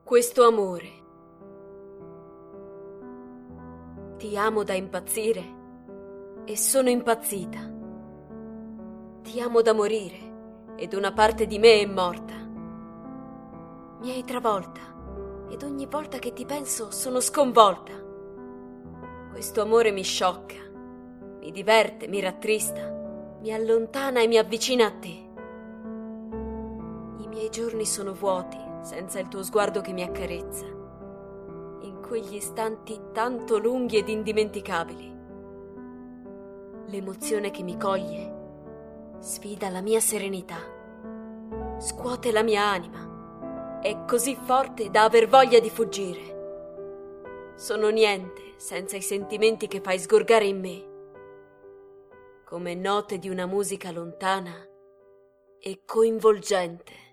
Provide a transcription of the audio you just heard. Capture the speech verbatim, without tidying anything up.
Questo amore. Ti amo da impazzire e sono impazzita. Ti amo da morire ed una parte di me è morta. Mi hai travolta ed ogni volta che ti penso sono sconvolta. Questo amore mi sciocca, mi diverte, mi rattrista, mi allontana e mi avvicina a te. I miei giorni sono vuoti senza il tuo sguardo che mi accarezza, in quegli istanti tanto lunghi ed indimenticabili. L'emozione che mi coglie sfida la mia serenità, scuote la mia anima, è così forte da aver voglia di fuggire. Sono niente senza i sentimenti che fai sgorgare in me, come note di una musica lontana e coinvolgente.